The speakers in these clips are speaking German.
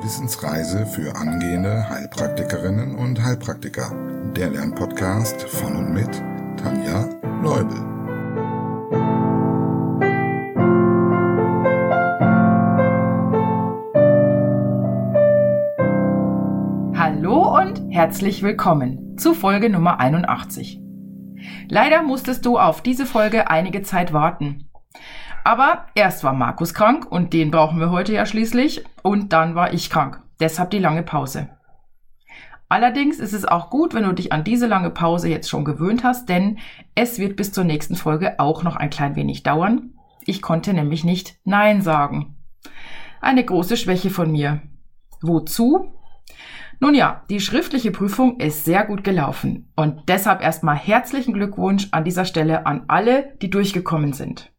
Wissensreise für angehende Heilpraktikerinnen und Heilpraktiker. Der Lernpodcast von und mit Tanja Leubel. Hallo und herzlich willkommen zu Folge Nummer 81. Leider musstest du auf diese Folge einige Zeit warten. Aber erst war Markus krank und den brauchen wir heute ja schließlich und dann war ich krank. Deshalb die lange Pause. Allerdings ist es auch gut, wenn du dich an diese lange Pause jetzt schon gewöhnt hast, denn es wird bis zur nächsten Folge auch noch ein klein wenig dauern. Ich konnte nämlich nicht Nein sagen. Eine große Schwäche von mir. Wozu? Nun ja, die schriftliche Prüfung ist sehr gut gelaufen und deshalb erstmal herzlichen Glückwunsch an dieser Stelle an alle, die durchgekommen sind.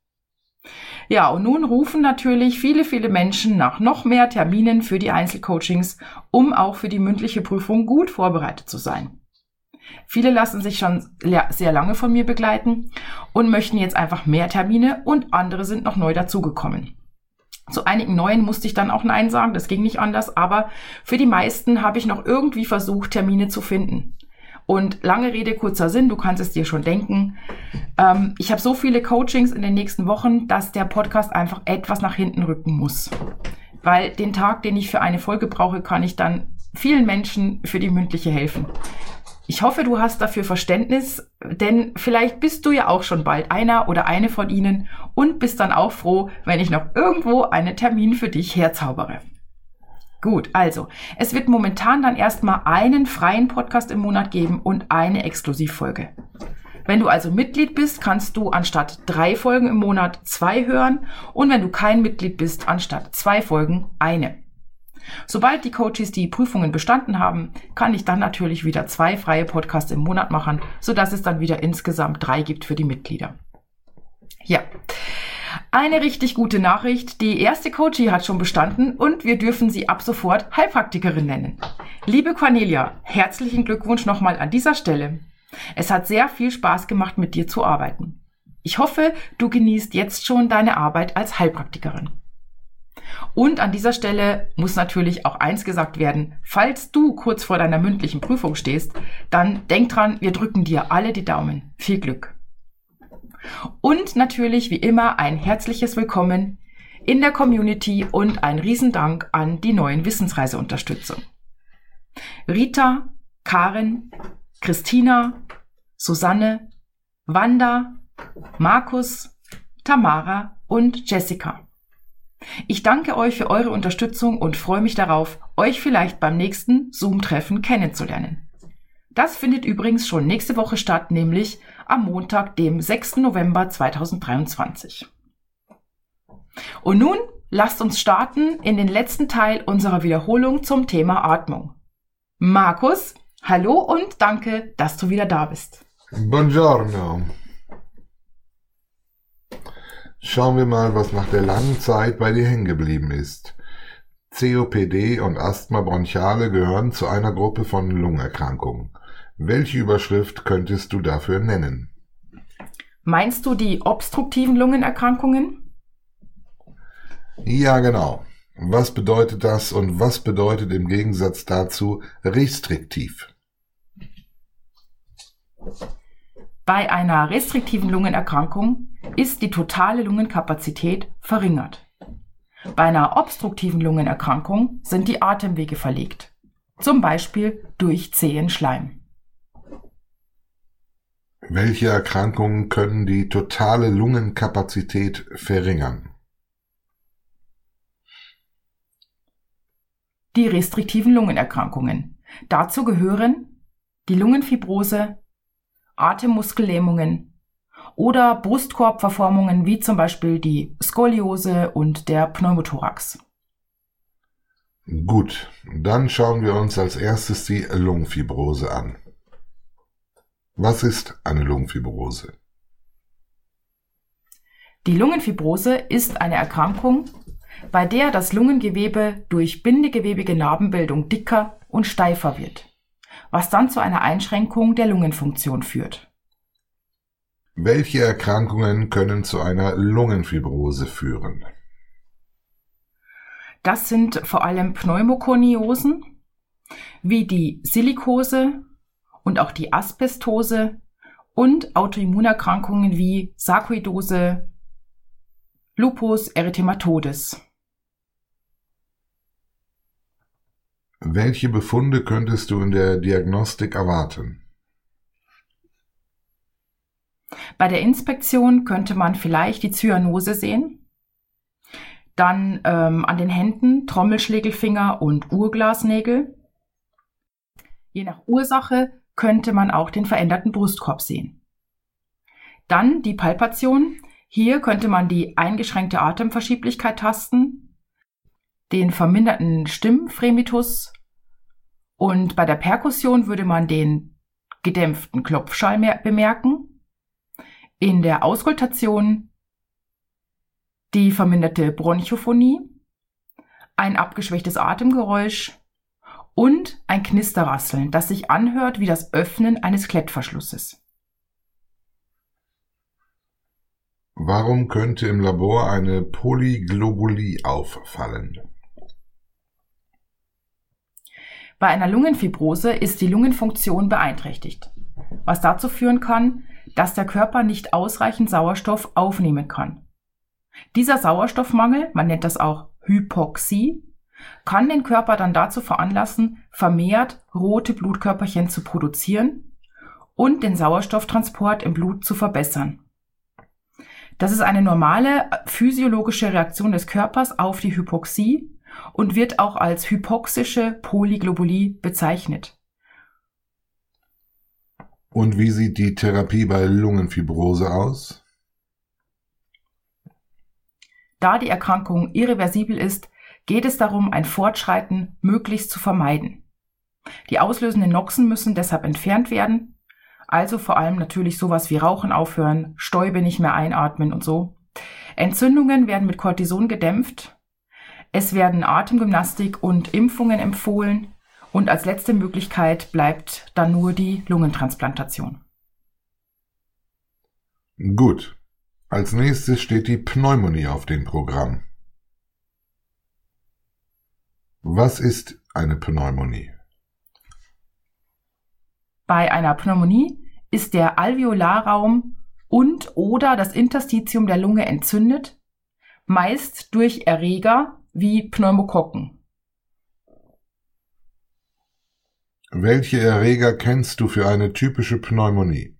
Ja, und nun rufen natürlich viele Menschen nach noch mehr Terminen für die Einzelcoachings, um auch für die mündliche Prüfung gut vorbereitet zu sein. Viele lassen sich schon sehr lange von mir begleiten und möchten jetzt einfach mehr Termine und andere sind noch neu dazugekommen. Zu einigen neuen musste ich dann auch Nein sagen, das ging nicht anders, aber für die meisten habe ich noch irgendwie versucht, Termine zu finden. Und lange Rede, kurzer Sinn, du kannst es dir schon denken. Ich habe so viele Coachings in den nächsten Wochen, dass der Podcast einfach etwas nach hinten rücken muss. Weil den Tag, den ich für eine Folge brauche, kann ich dann vielen Menschen für die mündliche helfen. Ich hoffe, du hast dafür Verständnis, denn vielleicht bist du ja auch schon bald einer oder eine von ihnen und bist dann auch froh, wenn ich noch irgendwo einen Termin für dich herzaubere. Gut, also, es wird momentan dann erstmal einen freien Podcast im Monat geben und eine Exklusivfolge. Wenn du also Mitglied bist, kannst du anstatt 3 Folgen im Monat 2 hören und wenn du kein Mitglied bist, anstatt 2 Folgen eine. Sobald die Coaches die Prüfungen bestanden haben, kann ich dann natürlich wieder 2 freie Podcasts im Monat machen, sodass es dann wieder insgesamt 3 gibt für die Mitglieder. Ja. Eine richtig gute Nachricht, die erste Coachie hat schon bestanden und wir dürfen sie ab sofort Heilpraktikerin nennen. Liebe Cornelia, herzlichen Glückwunsch nochmal an dieser Stelle. Es hat sehr viel Spaß gemacht, mit dir zu arbeiten. Ich hoffe, du genießt jetzt schon deine Arbeit als Heilpraktikerin. Und an dieser Stelle muss natürlich auch eins gesagt werden, falls du kurz vor deiner mündlichen Prüfung stehst, dann denk dran, wir drücken dir alle die Daumen. Viel Glück. Und natürlich wie immer ein herzliches Willkommen in der Community und ein Riesendank an die neuen Wissensreise-Unterstützung. Rita, Karin, Christina, Susanne, Wanda, Markus, Tamara und Jessica. Ich danke euch für eure Unterstützung und freue mich darauf, euch vielleicht beim nächsten Zoom-Treffen kennenzulernen. Das findet übrigens schon nächste Woche statt, nämlich am Montag, dem 6. November 2023. Und nun lasst uns starten in den letzten Teil unserer Wiederholung zum Thema Atmung. Markus, hallo und danke, dass du wieder da bist. Buongiorno. Schauen wir mal, was nach der langen Zeit bei dir hängen geblieben ist. COPD und Asthma bronchiale gehören zu einer Gruppe von Lungenerkrankungen. Welche Überschrift könntest du dafür nennen? Meinst du die obstruktiven Lungenerkrankungen? Ja, genau. Was bedeutet das und was bedeutet im Gegensatz dazu restriktiv? Bei einer restriktiven Lungenerkrankung ist die totale Lungenkapazität verringert. Bei einer obstruktiven Lungenerkrankung sind die Atemwege verlegt, zum Beispiel durch zähen Schleim. Welche Erkrankungen können die totale Lungenkapazität verringern? Die restriktiven Lungenerkrankungen. Dazu gehören die Lungenfibrose, Atemmuskellähmungen oder Brustkorbverformungen wie zum Beispiel die Skoliose und der Pneumothorax. Gut, dann schauen wir uns als erstes die Lungenfibrose an. Was ist eine Lungenfibrose? Die Lungenfibrose ist eine Erkrankung, bei der das Lungengewebe durch bindegewebige Narbenbildung dicker und steifer wird, was dann zu einer Einschränkung der Lungenfunktion führt. Welche Erkrankungen können zu einer Lungenfibrose führen? Das sind vor allem Pneumokoniosen, wie die Silikose und auch die Asbestose und Autoimmunerkrankungen wie Sarkoidose, Lupus erythematodes. Welche Befunde könntest du in der Diagnostik erwarten? Bei der Inspektion könnte man vielleicht die Zyanose sehen, dann an den Händen Trommelschlägelfinger und Uhrglasnägel. Je nach Ursache könnte man auch den veränderten Brustkorb sehen. Dann die Palpation. Hier könnte man die eingeschränkte Atemverschieblichkeit tasten, den verminderten Stimmfremitus und bei der Perkussion würde man den gedämpften Klopfschall bemerken. In der Auskultation die verminderte Bronchophonie, ein abgeschwächtes Atemgeräusch und ein Knisterrasseln, das sich anhört wie das Öffnen eines Klettverschlusses. Warum könnte im Labor eine Polyglobulie auffallen? Bei einer Lungenfibrose ist die Lungenfunktion beeinträchtigt, was dazu führen kann, dass der Körper nicht ausreichend Sauerstoff aufnehmen kann. Dieser Sauerstoffmangel, man nennt das auch Hypoxie, kann den Körper dann dazu veranlassen, vermehrt rote Blutkörperchen zu produzieren und den Sauerstofftransport im Blut zu verbessern. Das ist eine normale physiologische Reaktion des Körpers auf die Hypoxie und wird auch als hypoxische Polyglobulie bezeichnet. Und wie sieht die Therapie bei Lungenfibrose aus? Da die Erkrankung irreversibel ist, geht es darum, ein Fortschreiten möglichst zu vermeiden. Die auslösenden Noxen müssen deshalb entfernt werden, also vor allem natürlich sowas wie Rauchen aufhören, Stäube nicht mehr einatmen und so. Entzündungen werden mit Cortison gedämpft, es werden Atemgymnastik und Impfungen empfohlen und als letzte Möglichkeit bleibt dann nur die Lungentransplantation. Gut. Als nächstes steht die Pneumonie auf dem Programm. Was ist eine Pneumonie? Bei einer Pneumonie ist der Alveolarraum und/oder das Interstitium der Lunge entzündet, meist durch Erreger wie Pneumokokken. Welche Erreger kennst du für eine typische Pneumonie?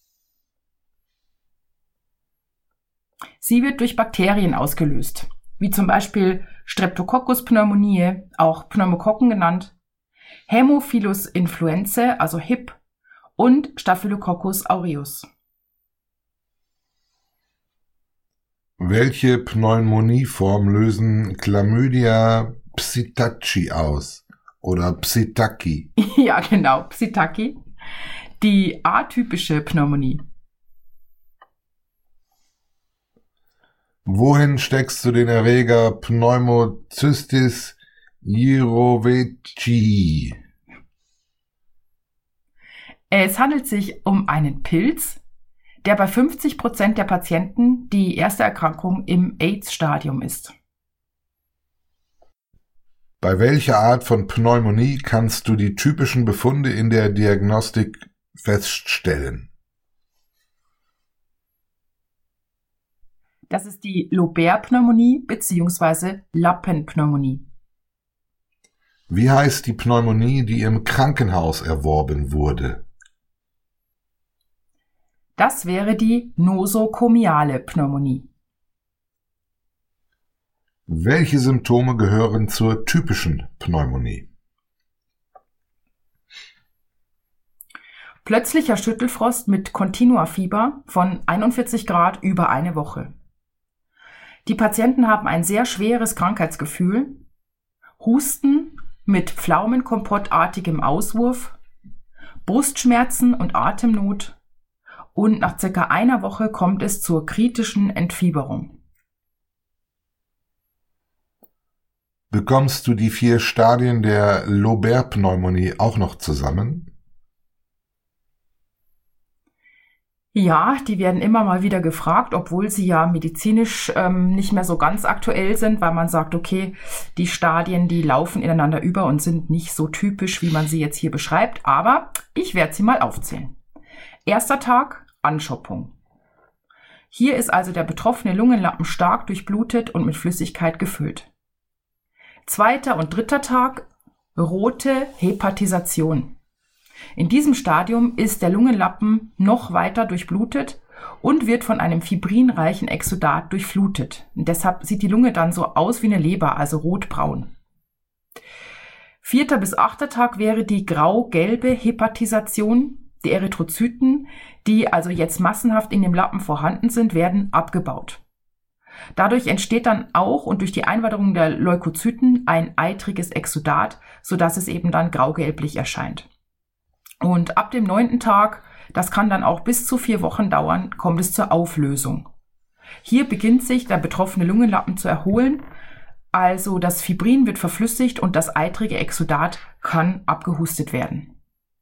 Sie wird durch Bakterien ausgelöst, wie zum Beispiel Streptococcus pneumoniae, auch Pneumokokken genannt, Haemophilus influenzae, also HIP, und Staphylococcus aureus. Welche Pneumonieform lösen Chlamydia psittaci aus oder Psittacchi? Ja, genau, Psittacchi. Die atypische Pneumonie. Wohin steckst du den Erreger Pneumocystis jirovecii? Es handelt sich um einen Pilz, der bei 50% der Patienten die erste Erkrankung im AIDS-Stadium ist. Bei welcher Art von Pneumonie kannst du die typischen Befunde in der Diagnostik feststellen? Das ist die Lobär-Pneumonie bzw. Lappenpneumonie. Wie heißt die Pneumonie, die im Krankenhaus erworben wurde? Das wäre die nosokomiale Pneumonie. Welche Symptome gehören zur typischen Pneumonie? Plötzlicher Schüttelfrost mit Continuafieber von 41 Grad über eine Woche. Die Patienten haben ein sehr schweres Krankheitsgefühl, Husten mit pflaumenkompottartigem Auswurf, Brustschmerzen und Atemnot und nach circa einer Woche kommt es zur kritischen Entfieberung. Bekommst du die 4 Stadien der Lobär-Pneumonie auch noch zusammen? Ja, die werden immer mal wieder gefragt, obwohl sie ja medizinisch nicht mehr so ganz aktuell sind, weil man sagt, okay, die Stadien, die laufen ineinander über und sind nicht so typisch, wie man sie jetzt hier beschreibt. Aber ich werde sie mal aufzählen. Erster Tag, Anschoppung. Hier ist also der betroffene Lungenlappen stark durchblutet und mit Flüssigkeit gefüllt. Zweiter und dritter Tag, rote Hepatisation. In diesem Stadium ist der Lungenlappen noch weiter durchblutet und wird von einem fibrinreichen Exudat durchflutet. Und deshalb sieht die Lunge dann so aus wie eine Leber, also rotbraun. Vierter bis achter Tag wäre die grau-gelbe Hepatisation. Die Erythrozyten, die also jetzt massenhaft in dem Lappen vorhanden sind, werden abgebaut. Dadurch entsteht dann auch und durch die Einwanderung der Leukozyten ein eitriges Exudat, sodass es eben dann graugelblich erscheint. Und ab dem 9. Tag, das kann dann auch bis zu 4 Wochen dauern, kommt es zur Auflösung. Hier beginnt sich der betroffene Lungenlappen zu erholen, also das Fibrin wird verflüssigt und das eitrige Exudat kann abgehustet werden.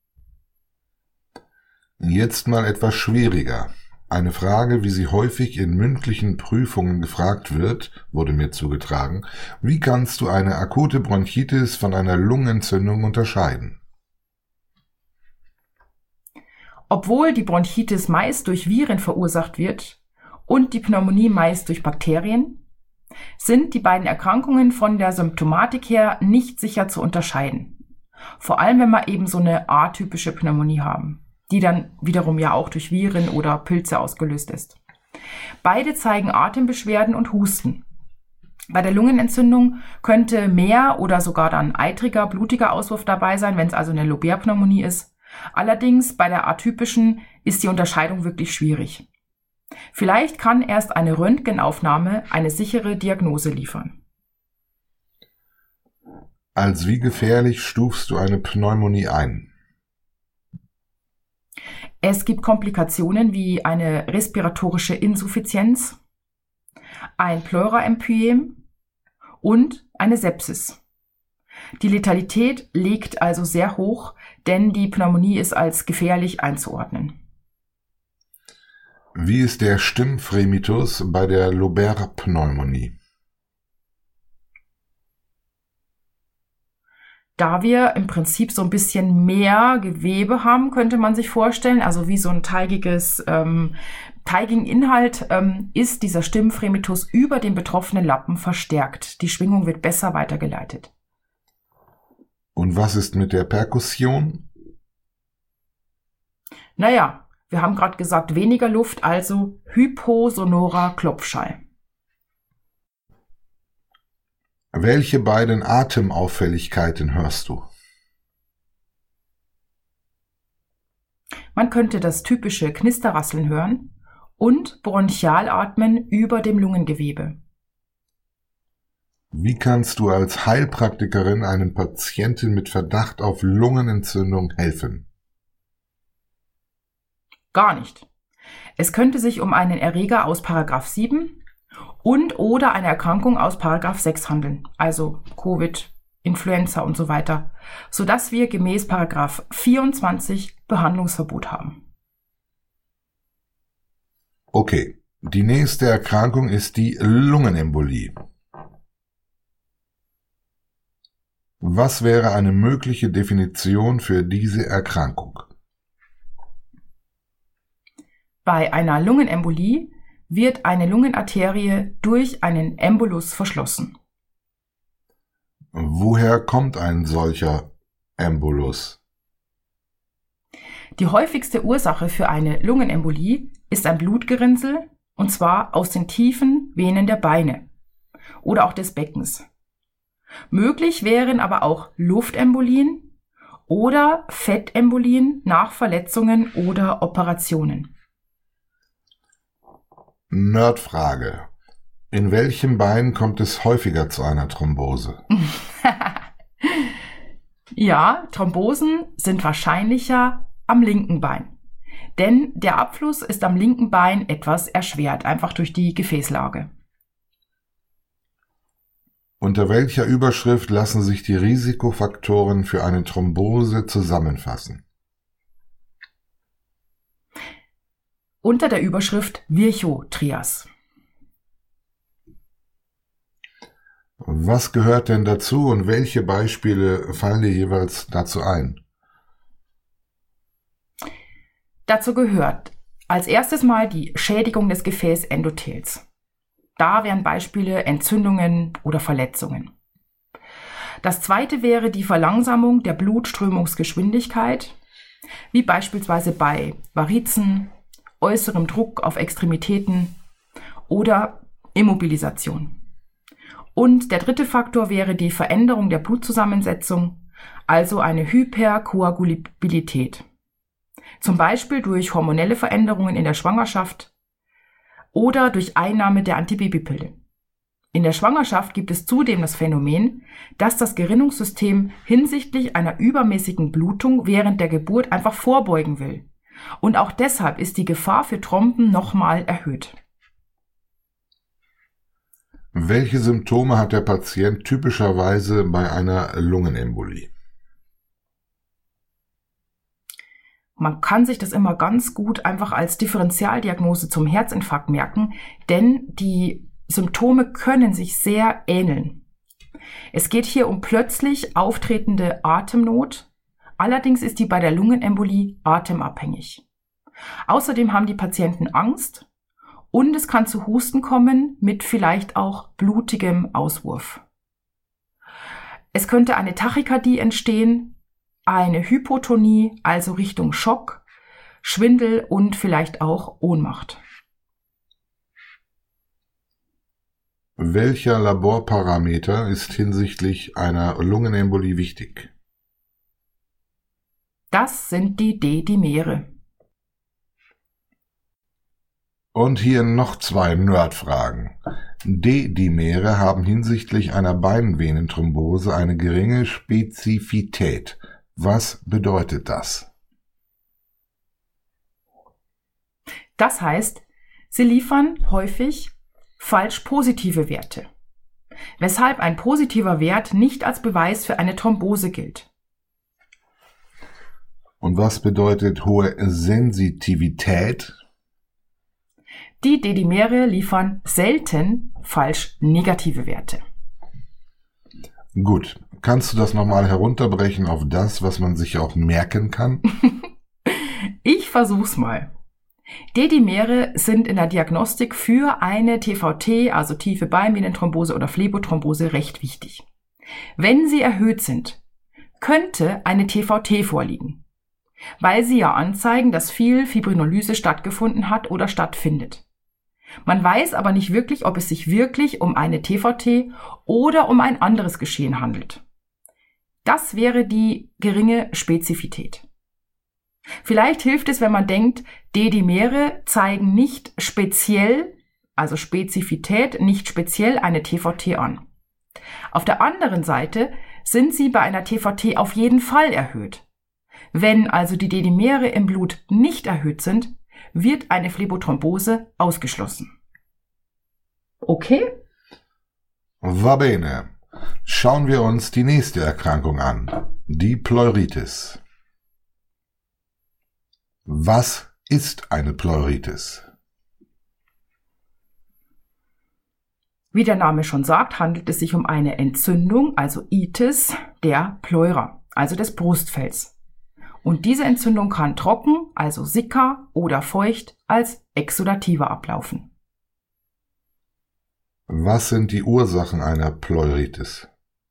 Jetzt mal etwas schwieriger. Eine Frage, wie sie häufig in mündlichen Prüfungen gefragt wird, wurde mir zugetragen. Wie kannst du eine akute Bronchitis von einer Lungenentzündung unterscheiden? Obwohl die Bronchitis meist durch Viren verursacht wird und die Pneumonie meist durch Bakterien, sind die beiden Erkrankungen von der Symptomatik her nicht sicher zu unterscheiden. Vor allem, wenn wir eben so eine atypische Pneumonie haben, die dann wiederum ja auch durch Viren oder Pilze ausgelöst ist. Beide zeigen Atembeschwerden und Husten. Bei der Lungenentzündung könnte mehr oder sogar dann eitriger, blutiger Auswurf dabei sein, wenn es also eine Lobär-Pneumonie ist. Allerdings bei der atypischen ist die Unterscheidung wirklich schwierig. Vielleicht kann erst eine Röntgenaufnahme eine sichere Diagnose liefern. Als wie gefährlich stufst du eine Pneumonie ein? Es gibt Komplikationen wie eine respiratorische Insuffizienz, ein Pleuraempyem und eine Sepsis. Die Letalität liegt also sehr hoch, denn die Pneumonie ist als gefährlich einzuordnen. Wie ist der Stimmfremitus bei der Lobär-Pneumonie? Da wir im Prinzip so ein bisschen mehr Gewebe haben, könnte man sich vorstellen, also wie so ein teigigen Inhalt, ist dieser Stimmfremitus über den betroffenen Lappen verstärkt. Die Schwingung wird besser weitergeleitet. Und was ist mit der Perkussion? Naja, wir haben gerade gesagt, weniger Luft, also hyposonorer Klopfschall. Welche beiden Atemauffälligkeiten hörst du? Man könnte das typische Knisterrasseln hören und Bronchialatmen über dem Lungengewebe. Wie kannst du als Heilpraktikerin einem Patienten mit Verdacht auf Lungenentzündung helfen? Gar nicht. Es könnte sich um einen Erreger aus § 7 und oder eine Erkrankung aus § 6 handeln, also Covid, Influenza und so weiter, sodass wir gemäß § 24 Behandlungsverbot haben. Okay, die nächste Erkrankung ist die Lungenembolie. Was wäre eine mögliche Definition für diese Erkrankung? Bei einer Lungenembolie wird eine Lungenarterie durch einen Embolus verschlossen. Woher kommt ein solcher Embolus? Die häufigste Ursache für eine Lungenembolie ist ein Blutgerinnsel, und zwar aus den tiefen Venen der Beine oder auch des Beckens. Möglich wären aber auch Luftembolien oder Fettembolien nach Verletzungen oder Operationen. Nerdfrage. In welchem Bein kommt es häufiger zu einer Thrombose? Ja, Thrombosen sind wahrscheinlicher am linken Bein. Denn der Abfluss ist am linken Bein etwas erschwert, einfach durch die Gefäßlage. Unter welcher Überschrift lassen sich die Risikofaktoren für eine Thrombose zusammenfassen? unter der Überschrift Virchow-Trias. Was gehört denn dazu und welche Beispiele fallen dir jeweils dazu ein? Dazu gehört als erstes mal die Schädigung des Gefäßendothels. Da wären Beispiele Entzündungen oder Verletzungen. Das zweite wäre die Verlangsamung der Blutströmungsgeschwindigkeit, wie beispielsweise bei Varizen, äußerem Druck auf Extremitäten oder Immobilisation. Und der dritte Faktor wäre die Veränderung der Blutzusammensetzung, also eine Hyperkoagulabilität. Zum Beispiel durch hormonelle Veränderungen in der Schwangerschaft oder durch Einnahme der Antibabypille. In der Schwangerschaft gibt es zudem das Phänomen, dass das Gerinnungssystem hinsichtlich einer übermäßigen Blutung während der Geburt einfach vorbeugen will. Und auch deshalb ist die Gefahr für Thromben nochmal erhöht. Welche Symptome hat der Patient typischerweise bei einer Lungenembolie? Man kann sich das immer ganz gut einfach als Differentialdiagnose zum Herzinfarkt merken, denn die Symptome können sich sehr ähneln. Es geht hier um plötzlich auftretende Atemnot. Allerdings ist die bei der Lungenembolie atemabhängig. Außerdem haben die Patienten Angst und es kann zu Husten kommen mit vielleicht auch blutigem Auswurf. Es könnte eine Tachykardie entstehen, eine Hypotonie, also Richtung Schock, Schwindel und vielleicht auch Ohnmacht. Welcher Laborparameter ist hinsichtlich einer Lungenembolie wichtig? Das sind die D-Dimere. Und hier noch 2 Nerdfragen. D-Dimere haben hinsichtlich einer Beinvenenthrombose eine geringe Spezifität. Was bedeutet das? Das heißt, sie liefern häufig falsch positive Werte, weshalb ein positiver Wert nicht als Beweis für eine Thrombose gilt. Und was bedeutet hohe Sensitivität? Die D-Dimere liefern selten falsch negative Werte. Gut, kannst du das nochmal herunterbrechen auf das, was man sich auch merken kann? Ich versuch's mal. D-Dimere sind in der Diagnostik für eine TVT, also tiefe Beinvenenthrombose oder Phlebothrombose, recht wichtig. Wenn sie erhöht sind, könnte eine TVT vorliegen, weil sie ja anzeigen, dass viel Fibrinolyse stattgefunden hat oder stattfindet. Man weiß aber nicht wirklich, ob es sich wirklich um eine TVT oder um ein anderes Geschehen handelt. Das wäre die geringe Spezifität. Vielleicht hilft es, wenn man denkt, D-Dimere zeigen nicht speziell, also Spezifität, nicht speziell eine TVT an. Auf der anderen Seite sind sie bei einer TVT auf jeden Fall erhöht. Wenn also die D-Dimere im Blut nicht erhöht sind, wird eine Phlebothrombose ausgeschlossen. Okay? Va bene. Schauen wir uns die nächste Erkrankung an, die Pleuritis. Was ist eine Pleuritis? Wie der Name schon sagt, handelt es sich um eine Entzündung, also Itis, der Pleura, also des Brustfells. Und diese Entzündung kann trocken, also Sicca, oder feucht, als Exudativa ablaufen. Was sind die Ursachen einer Pleuritis?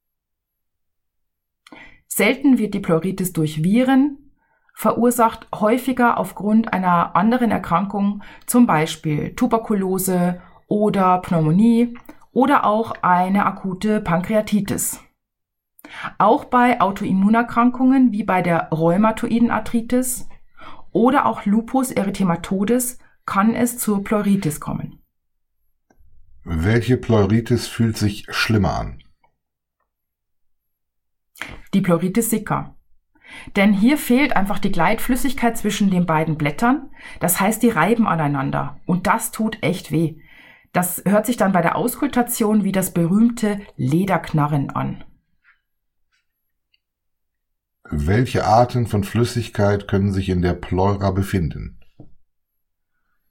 Selten wird die Pleuritis durch Viren verursacht, häufiger aufgrund einer anderen Erkrankung, zum Beispiel Tuberkulose oder Pneumonie oder auch eine akute Pankreatitis. Auch bei Autoimmunerkrankungen wie bei der rheumatoiden Arthritis oder auch Lupus erythematodes kann es zur Pleuritis kommen. Welche Pleuritis fühlt sich schlimmer an? Die Pleuritis sicca. Denn hier fehlt einfach die Gleitflüssigkeit zwischen den beiden Blättern. Das heißt, die reiben aneinander. Und das tut echt weh. Das hört sich dann bei der Auskultation wie das berühmte Lederknarren an. Welche Arten von Flüssigkeit können sich in der Pleura befinden?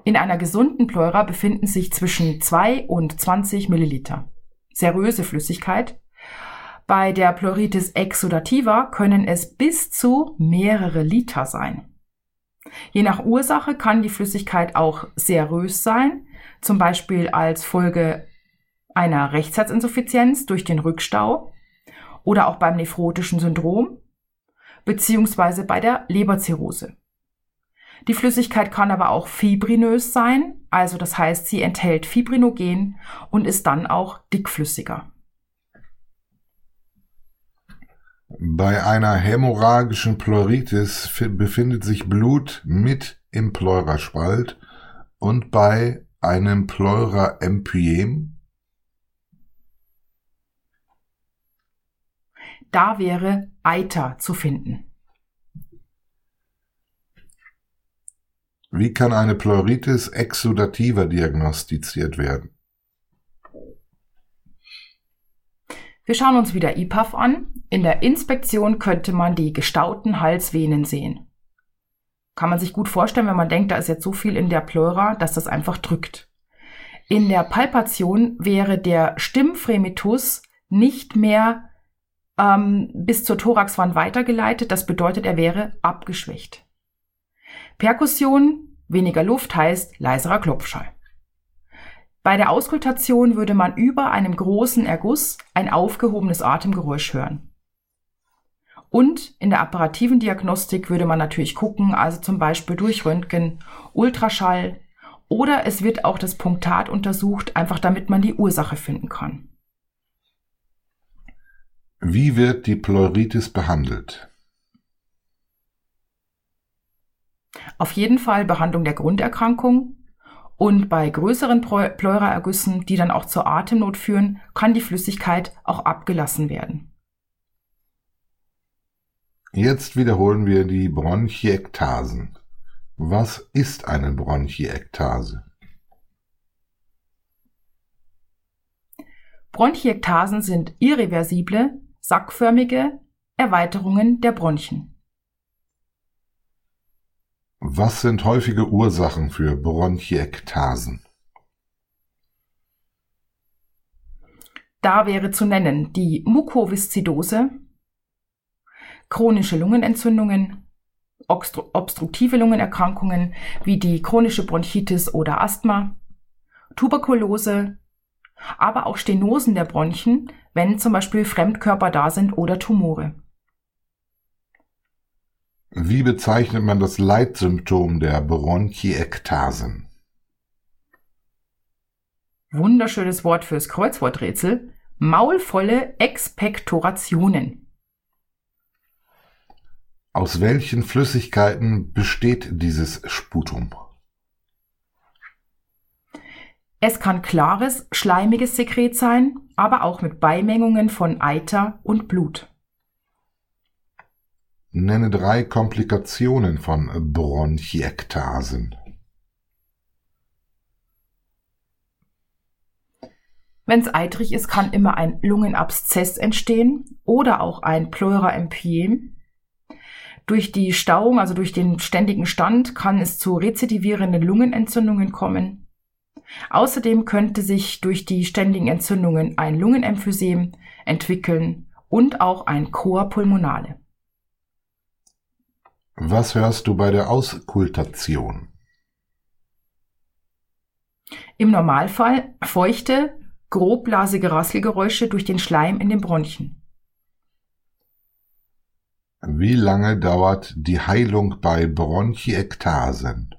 In einer gesunden Pleura befinden sich zwischen 2 und 20 Milliliter. Seröse Flüssigkeit. Bei der Pleuritis exudativa können es bis zu mehrere Liter sein. Je nach Ursache kann die Flüssigkeit auch serös sein, zum Beispiel als Folge einer Rechtsherzinsuffizienz durch den Rückstau oder auch beim nephrotischen Syndrom beziehungsweise bei der Leberzirrhose. Die Flüssigkeit kann aber auch fibrinös sein, also das heißt, sie enthält Fibrinogen und ist dann auch dickflüssiger. Bei einer hämorrhagischen Pleuritis befindet sich Blut mit im Pleuraspalt und bei einem Pleuraempyem. Da wäre Eiter zu finden. Wie kann eine Pleuritis exudativa diagnostiziert werden? Wir schauen uns wieder IPAF an. In der Inspektion könnte man die gestauten Halsvenen sehen. Kann man sich gut vorstellen, wenn man denkt, da ist jetzt so viel in der Pleura, dass das einfach drückt. In der Palpation wäre der Stimmfremitus nicht mehr bis zur Thoraxwand weitergeleitet. Das bedeutet, er wäre abgeschwächt. Perkussion, weniger Luft heißt leiserer Klopfschall. Bei der Auskultation würde man über einem großen Erguss ein aufgehobenes Atemgeräusch hören. Und in der apparativen Diagnostik würde man natürlich gucken, also zum Beispiel durch Röntgen, Ultraschall oder es wird auch das Punktat untersucht, einfach damit man die Ursache finden kann. Wie wird die Pleuritis behandelt? Auf jeden Fall Behandlung der Grunderkrankung und bei größeren Pleuraergüssen, die dann auch zur Atemnot führen, kann die Flüssigkeit auch abgelassen werden. Jetzt wiederholen wir die Bronchiektasen. Was ist eine Bronchiektase? Bronchiektasen sind irreversible, sackförmige Erweiterungen der Bronchien. Was sind häufige Ursachen für Bronchiektasen? Da wäre zu nennen die Mukoviszidose, chronische Lungenentzündungen, obstruktive Lungenerkrankungen wie die chronische Bronchitis oder Asthma, Tuberkulose, aber auch Stenosen der Bronchien, wenn zum Beispiel Fremdkörper da sind oder Tumore. Wie bezeichnet man das Leitsymptom der Bronchiektasen? Wunderschönes Wort fürs Kreuzworträtsel. Maulvolle Expektorationen. Aus welchen Flüssigkeiten besteht dieses Sputum? Es kann klares, schleimiges Sekret sein, aber auch mit Beimengungen von Eiter und Blut. Nenne 3 Komplikationen von Bronchiektasen. Wenn es eitrig ist, kann immer ein Lungenabszess entstehen oder auch ein Pleuraempyem. Durch die Stauung, also durch den ständigen Stand, kann es zu rezidivierenden Lungenentzündungen kommen. Außerdem könnte sich durch die ständigen Entzündungen ein Lungenemphysem entwickeln und auch ein Cor pulmonale. Was hörst du bei der Auskultation? Im Normalfall feuchte, grobblasige Rasselgeräusche durch den Schleim in den Bronchien. Wie lange dauert die Heilung bei Bronchiektasen?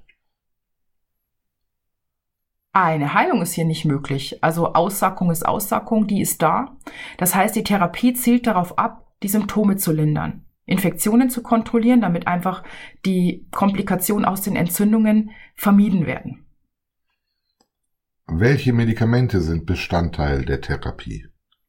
Eine Heilung ist hier nicht möglich. Also Aussackung ist Aussackung, die ist da. Das heißt, die Therapie zielt darauf ab, die Symptome zu lindern, Infektionen zu kontrollieren, damit einfach die Komplikationen aus den Entzündungen vermieden werden. Welche Medikamente sind Bestandteil der Therapie?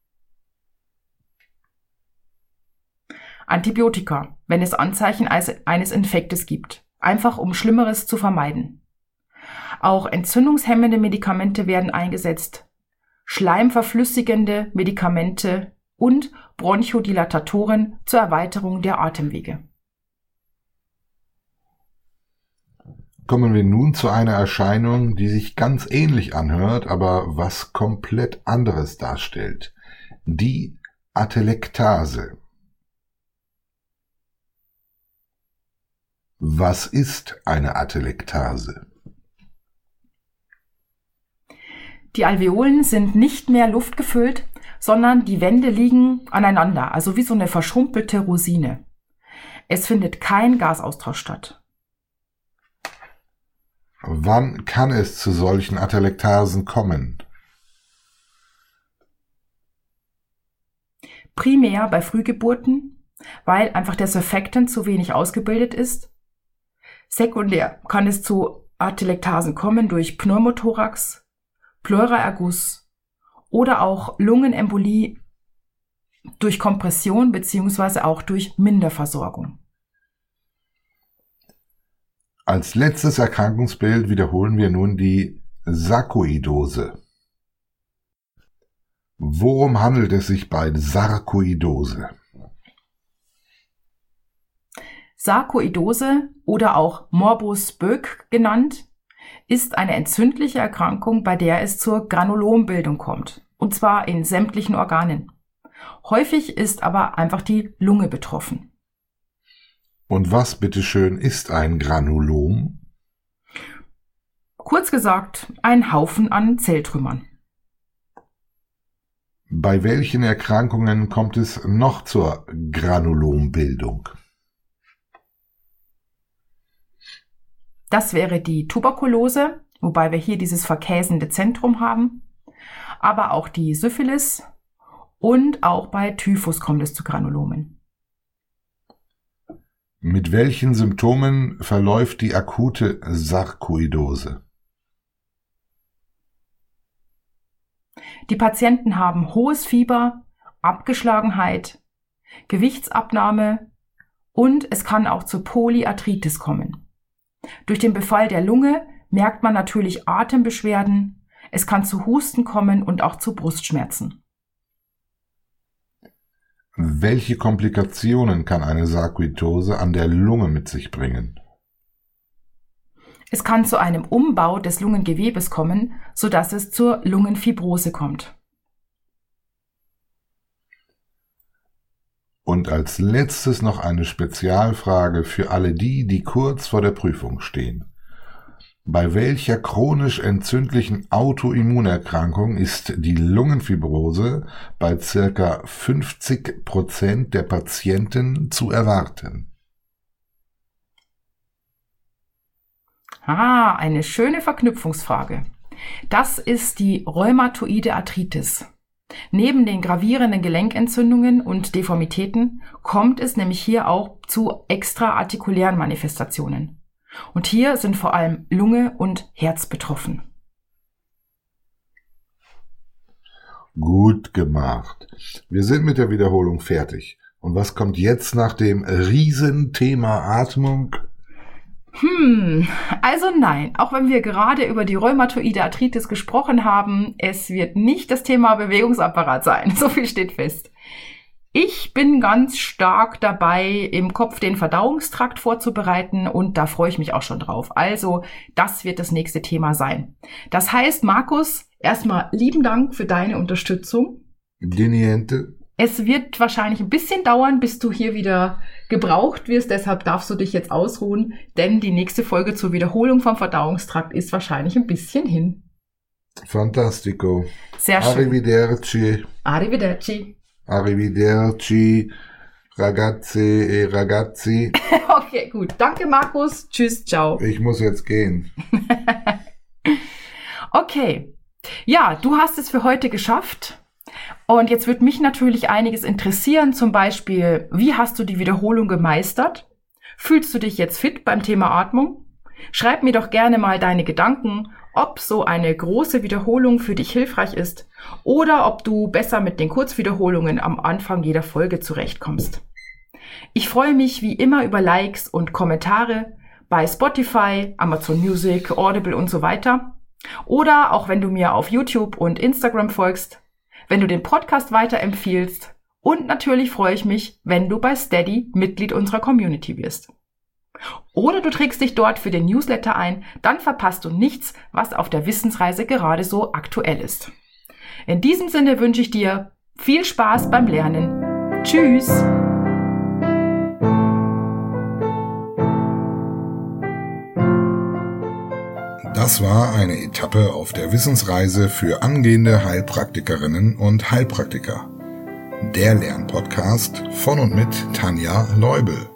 Antibiotika, wenn es Anzeichen eines Infektes gibt, einfach um Schlimmeres zu vermeiden. Auch entzündungshemmende Medikamente werden eingesetzt, schleimverflüssigende Medikamente und Bronchodilatatoren zur Erweiterung der Atemwege. kommen wir nun zu einer Erscheinung, die sich ganz ähnlich anhört, aber was komplett anderes darstellt. Die Atelektase. Was ist eine Atelektase? Die Alveolen sind nicht mehr luftgefüllt, sondern die Wände liegen aneinander, also wie so eine verschrumpelte Rosine. Es findet kein Gasaustausch statt. Wann kann es zu solchen Atelektasen kommen? Primär bei Frühgeburten, weil einfach der Surfactant zu wenig ausgebildet ist. Sekundär kann es zu Atelektasen kommen durch Pneumothorax, Pleuraerguss oder auch Lungenembolie durch Kompression bzw. auch durch Minderversorgung. Als letztes Erkrankungsbild wiederholen wir nun die Sarkoidose. Worum handelt es sich bei Sarkoidose? Sarkoidose oder auch Morbus Böck genannt, ist eine entzündliche Erkrankung, bei der es zur Granulombildung kommt, und zwar in sämtlichen Organen. Häufig ist aber einfach die Lunge betroffen. Und was bitteschön ist ein Granulom? Kurz gesagt, ein Haufen an Zelltrümmern. Bei welchen Erkrankungen kommt es noch zur Granulombildung? Das wäre die Tuberkulose, wobei wir hier dieses verkäsende Zentrum haben, aber auch die Syphilis und auch bei Typhus kommt es zu Granulomen. Mit welchen Symptomen verläuft die akute Sarkoidose? Die Patienten haben hohes Fieber, Abgeschlagenheit, Gewichtsabnahme und es kann auch zur Polyarthritis kommen. Durch den Befall der Lunge merkt man natürlich Atembeschwerden, es kann zu Husten kommen und auch zu Brustschmerzen. Welche Komplikationen kann eine Sarkoidose an der Lunge mit sich bringen? Es kann zu einem Umbau des Lungengewebes kommen, sodass es zur Lungenfibrose kommt. Und als letztes noch eine Spezialfrage für alle die, die kurz vor der Prüfung stehen. Bei welcher chronisch entzündlichen Autoimmunerkrankung ist die Lungenfibrose bei ca. 50% der Patienten zu erwarten? Eine schöne Verknüpfungsfrage. Das ist die rheumatoide Arthritis. Neben den gravierenden Gelenkentzündungen und Deformitäten kommt es nämlich hier auch zu extraartikulären Manifestationen. Und hier sind vor allem Lunge und Herz betroffen. Gut gemacht. Wir sind mit der Wiederholung fertig. Und was kommt jetzt nach dem Riesenthema Atmung? Also nein, auch wenn wir gerade über die rheumatoide Arthritis gesprochen haben, es wird nicht das Thema Bewegungsapparat sein. So viel steht fest. Ich bin ganz stark dabei, im Kopf den Verdauungstrakt vorzubereiten und da freue ich mich auch schon drauf. Also, das wird das nächste Thema sein. Das heißt, Markus, erstmal lieben Dank für deine Unterstützung. De niente. Es wird wahrscheinlich ein bisschen dauern, bis du hier wieder gebraucht wirst, deshalb darfst du dich jetzt ausruhen, denn die nächste Folge zur Wiederholung vom Verdauungstrakt ist wahrscheinlich ein bisschen hin. Fantastico. Sehr schön. Arrivederci. Arrivederci. Arrivederci, ragazzi e ragazzi. Okay, gut. Danke, Markus. Tschüss, ciao. Ich muss jetzt gehen. Okay. Ja, du hast es für heute geschafft. Und jetzt würde mich natürlich einiges interessieren, zum Beispiel, wie hast du die Wiederholung gemeistert? Fühlst du dich jetzt fit beim Thema Atmung? Schreib mir doch gerne mal deine Gedanken, ob so eine große Wiederholung für dich hilfreich ist oder ob du besser mit den Kurzwiederholungen am Anfang jeder Folge zurechtkommst. Ich freue mich wie immer über Likes und Kommentare bei Spotify, Amazon Music, Audible und so weiter. Oder auch wenn du mir auf YouTube und Instagram folgst, wenn du den Podcast weiterempfiehlst und natürlich freue ich mich, wenn du bei Steady Mitglied unserer Community wirst. Oder du trägst dich dort für den Newsletter ein, dann verpasst du nichts, was auf der Wissensreise gerade so aktuell ist. In diesem Sinne wünsche ich dir viel Spaß beim Lernen. Tschüss! Das war eine Etappe auf der Wissensreise für angehende Heilpraktikerinnen und Heilpraktiker. Der Lernpodcast von und mit Tanja Leubel.